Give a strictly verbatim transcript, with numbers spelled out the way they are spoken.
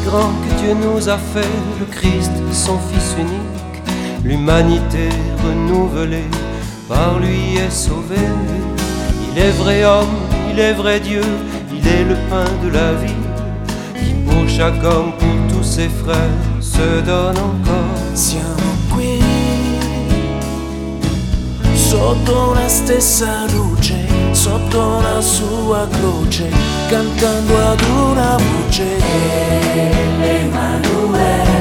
grand que Dieu nous a fait, le Christ, son Fils unique, l'humanité renouvelée, par lui est sauvée. Il est vrai homme, il est vrai Dieu, il est le pain de la vie, qui pour chaque homme, pour tous ses frères, se donne encore. Siamo qui, sotto la stessa luce, sotto la sua croce, cantando ad una voce. Emanuele.